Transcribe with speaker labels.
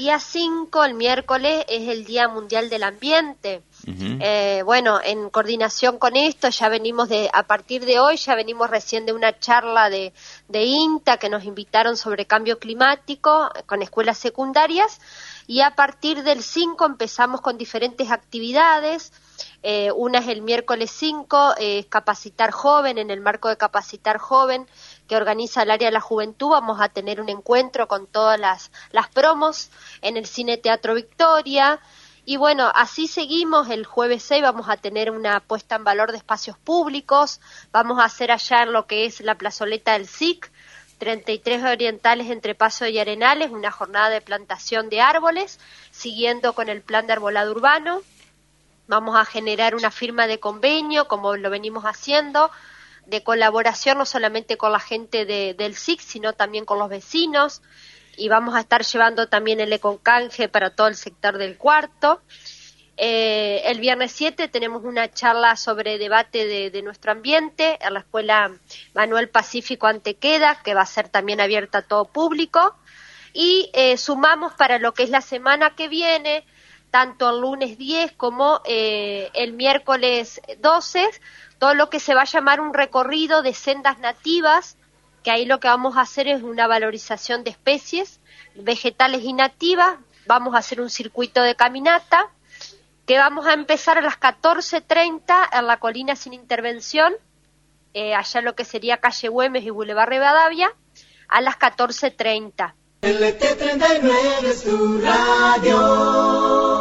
Speaker 1: día 5, el miércoles, es el Día Mundial del Ambiente. Bueno, en coordinación con esto, a partir de hoy, ya venimos recién de una charla de INTA que nos invitaron sobre cambio climático con escuelas secundarias, y a partir del 5 empezamos con diferentes actividades. Una es el miércoles 5, Capacitar Joven. En el marco de Capacitar Joven, que organiza el área de la juventud, vamos a tener un encuentro con todas las promos en el Cine Teatro Victoria. Y bueno, así seguimos. El jueves 6 vamos a tener una puesta en valor de espacios públicos. Vamos a hacer allá en lo que es la plazoleta del SIC, 33 Orientales entre Paso y Arenales, una jornada de plantación de árboles, siguiendo con el plan de arbolado urbano. Vamos a generar una firma de convenio, como lo venimos haciendo, de colaboración no solamente con la gente del SIC, sino también con los vecinos, y vamos a estar llevando también el econcanje para todo el sector del Cuarto. El viernes 7 tenemos una charla sobre debate de nuestro ambiente en la Escuela Manuel Pacífico Antequera, que va a ser también abierta a todo público, y sumamos para lo que es la semana que viene, tanto el lunes 10 como el miércoles 12, todo lo que se va a llamar un recorrido de sendas nativas, que ahí lo que vamos a hacer es una valorización de especies vegetales y nativas. Vamos a hacer un circuito de caminata, que vamos a empezar a las 14:30 en la Colina Sin Intervención, allá lo que sería calle Güemes y Boulevard Rivadavia, a las 14:30.
Speaker 2: LT39 es tu radio.